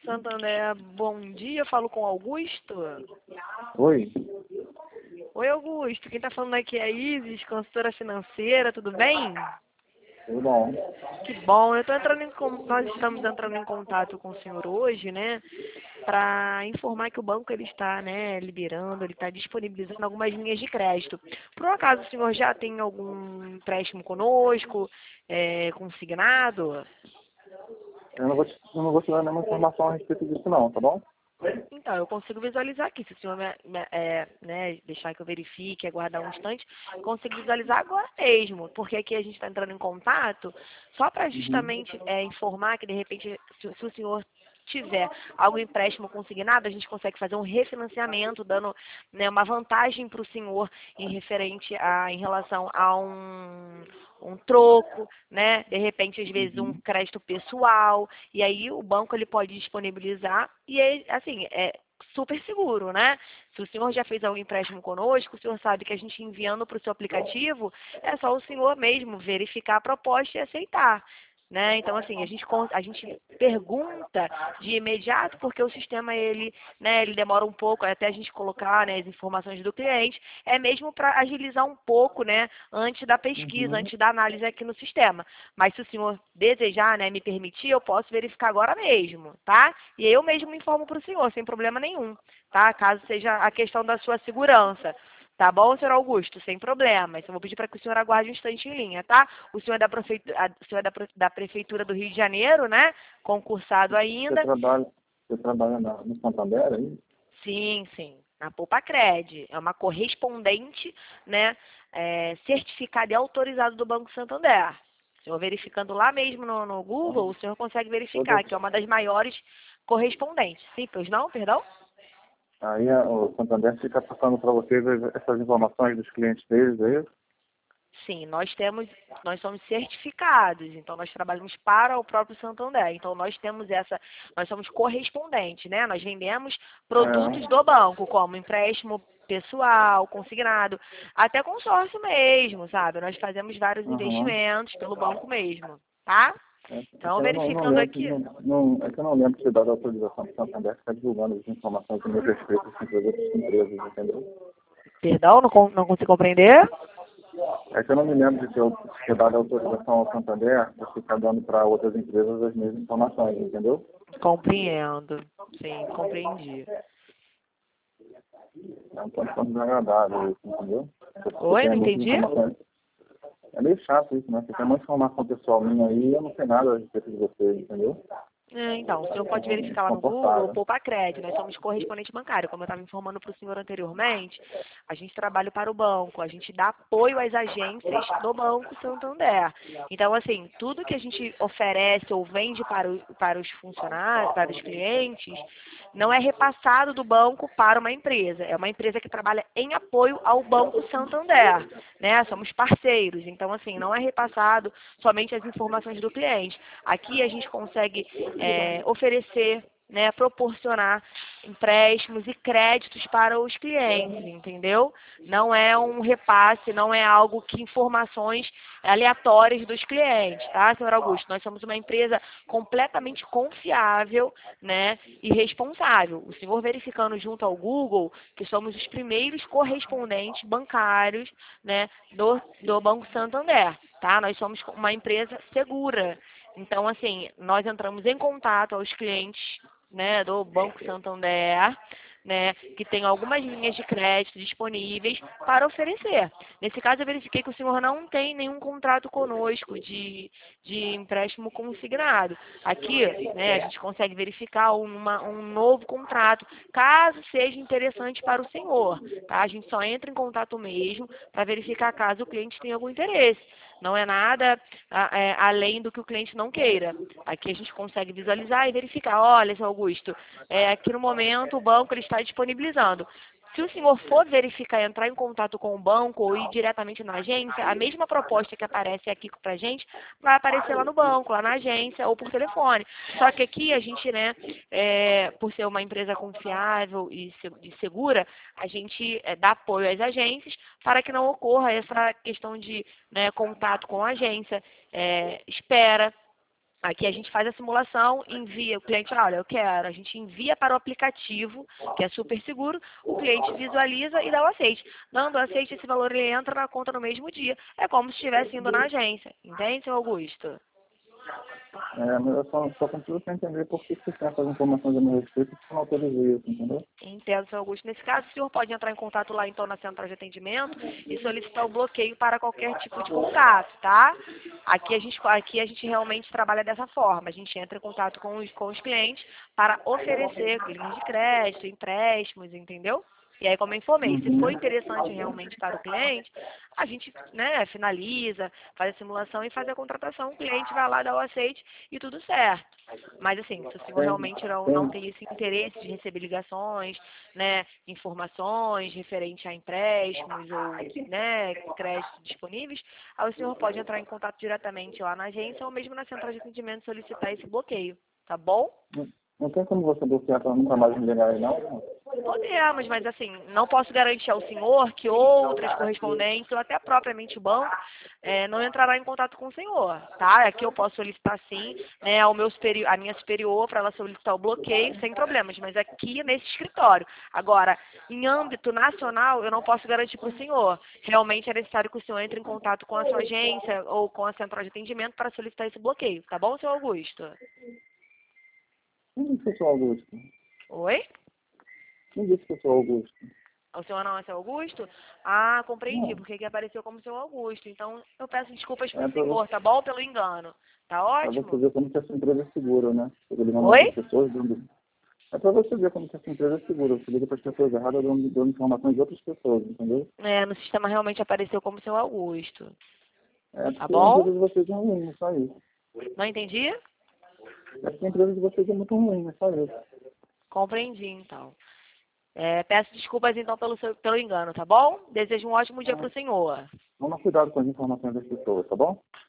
Santander, bom dia, eu falo com o Augusto. Oi, Oi, Augusto, quem está falando aqui é a Isis, consultora financeira, tudo bem? tudo bom? Que bom, nós estamos entrando em contato com o senhor hoje, né, para informar que o banco ele está, né, liberando, ele está disponibilizando algumas linhas de crédito. Por um acaso o senhor já tem algum empréstimo conosco, consignado? Eu não vou te dar nenhuma informação a respeito disso não, tá bom? Então, eu consigo visualizar aqui. Se o senhor né, deixar que eu verifique, aguardar um instante, consigo visualizar agora mesmo. Porque aqui a gente está entrando em contato só para Uhum. justamente informar que, de repente, se o senhor tiver algum empréstimo consignado, a gente consegue fazer um refinanciamento, dando, né, uma vantagem para o senhor em relação a um troco, né? De repente, às vezes, um Uhum. crédito pessoal, e aí o banco ele pode disponibilizar, e assim, é super seguro, né? Se o senhor já fez algum empréstimo conosco, o senhor sabe que a gente enviando para o seu aplicativo, é só o senhor mesmo verificar a proposta e aceitar. Né? Então, assim, a gente pergunta de imediato, porque o sistema, ele, né, ele demora um pouco até a gente colocar, né, as informações do cliente, é mesmo para agilizar um pouco, né, antes da pesquisa, Uhum. antes da análise aqui no sistema. Mas se o senhor desejar, né, me permitir, eu posso verificar agora mesmo, tá? E eu mesmo informo para o senhor, sem problema nenhum, tá? Caso seja a questão da sua segurança. Tá bom, senhor Augusto? Sem problemas. Eu vou pedir para que o senhor aguarde um instante em linha, tá? O senhor é da Prefeitura do Rio de Janeiro, né? Concursado Você ainda. trabalha, você trabalha no Santander aí? Sim, sim. Na Poupacred. É uma correspondente, né? Certificada e autorizada do Banco Santander. O senhor verificando lá mesmo no Google, Então, o senhor consegue todas, verificar que é uma das maiores correspondentes. Sim, pois não? Perdão? aí o Santander fica passando para vocês essas informações dos clientes deles, é isso? Sim, nós somos certificados, então nós trabalhamos para o próprio Santander. Então nós somos correspondentes, né? Nós vendemos produtos É. do banco, como empréstimo pessoal, consignado, até consórcio mesmo, sabe? Nós fazemos vários Aham. investimentos pelo banco mesmo, tá? É Então, que eu não verificando lembro, aqui. é que eu não lembro de ter dado autorização para o Santander ficar divulgando as informações do meu respeito assim, para as outras empresas, entendeu? Perdão, não consigo compreender? É que eu não me lembro de ter dado autorização ao Santander para ficar dando para outras empresas as mesmas informações, entendeu? Compreendo. Sim, compreendi. É um tanto quanto desagradável isso, entendeu? Você Oi, tem não muitas entendi? informações. É meio chato isso, né? Você tem uma informação pessoal minha aí e eu não sei nada a respeito de você, entendeu? Então, o senhor pode É verificar lá no Google, desconfortável. Poupa Crédito, nós somos correspondente bancário. Como eu estava informando para o senhor anteriormente, a gente trabalha para o banco, a gente dá apoio às agências do Banco Santander. Então, assim, tudo que a gente oferece ou vende para os funcionários, para os clientes, não é repassado do banco para uma empresa. É uma empresa que trabalha em apoio ao Banco Santander, né? Somos parceiros. Então, assim, não é repassado somente as informações do cliente. Aqui a gente consegue oferecer, né, proporcionar empréstimos e créditos para os clientes, entendeu? Não é um repasse, não é algo que informações aleatórias dos clientes, tá, senhor Augusto? Nós somos uma empresa completamente confiável, né, e responsável. O senhor verificando junto ao Google que somos os primeiros correspondentes bancários, né, do Banco Santander, tá? Nós somos uma empresa segura. Então, assim, nós entramos em contato aos clientes, né, do Banco Santander, né, que tem algumas linhas de crédito disponíveis para oferecer. Nesse caso, eu verifiquei que o senhor não tem nenhum contrato conosco de empréstimo consignado. Aqui, né, a gente consegue verificar um novo contrato, caso seja interessante para o senhor. Tá? A gente só entra em contato mesmo para verificar caso o cliente tenha algum interesse. Não é nada além do que o cliente não queira. Aqui a gente consegue visualizar e verificar. Olha, seu Augusto, aqui no momento o banco ele está disponibilizando. Se o senhor for verificar, entrar em contato com o banco ou ir diretamente na agência, a mesma proposta que aparece aqui para a gente vai aparecer lá no banco, lá na agência ou por telefone. Só que aqui a gente, né, por ser uma empresa confiável e segura, a gente dá apoio às agências para que não ocorra essa questão de, né, contato com a agência, espera, Aqui a gente faz a simulação, envia, o cliente, olha, eu quero, a gente envia para o aplicativo, que é super seguro, o cliente visualiza e dá o aceite. Dando o aceite, esse valor ele entra na conta no mesmo dia. É como se estivesse indo na agência. Entende, seu Augusto? Mas eu só consigo entender por que você tem essas informações a meu respeito e você não autorizou isso, entendeu? Entendo, seu Augusto. Nesse caso, o senhor pode entrar em contato lá, então, na central de atendimento e solicitar o bloqueio para qualquer tipo de contato, tá? Aqui a gente realmente trabalha dessa forma. A gente entra em contato com os clientes para oferecer linhas de crédito, empréstimos, entendeu? E aí, como eu informei, se for interessante realmente para o cliente, a gente, né, finaliza, faz a simulação e faz a contratação. O cliente vai lá, dá o aceite e tudo certo. Mas, assim, se o senhor realmente não tem esse interesse de receber ligações, né, informações referente a empréstimos ou, né, créditos disponíveis, aí o senhor pode entrar em contato diretamente lá na agência ou mesmo na central de atendimento e solicitar esse bloqueio, tá bom? Não tem como você bloquear para nunca mais me ligar aí, não? Podemos, mas assim, não posso garantir ao senhor que outras correspondentes ou até propriamente o banco não entrará em contato com o senhor, tá? Aqui eu posso solicitar sim, né, a minha superior para ela solicitar o bloqueio sem problemas, mas aqui nesse escritório. Agora, em âmbito nacional, eu não posso garantir para o senhor. Realmente é necessário que o senhor entre em contato com a sua agência ou com a central de atendimento para solicitar esse bloqueio, tá bom, senhor Augusto? Quem disse que eu sou Augusto? Oi? Quem disse que eu sou Augusto? O senhor não é seu Augusto? Ah, compreendi, Não. porque aqui apareceu como seu Augusto. Então, eu peço desculpas pro É senhor, tá bom? Pelo engano. Tá para você ótimo? ver como que essa empresa é segura, né? Fica ligando Oi? outras pessoas, dando... É para você ver como que essa empresa é segura. Você liga para as pessoas erradas, dando informações de outras pessoas, entendeu? É, no sistema realmente apareceu como seu Augusto. É Tá porque a bom? empresa de vocês é ruim, só isso. Não entendi? É porque a empresa de vocês é muito ruim, só isso. Compreendi, então. Peço desculpas, então, pelo engano, tá bom? Desejo um ótimo dia pro senhor. Toma cuidado com as informações das pessoas, tá bom?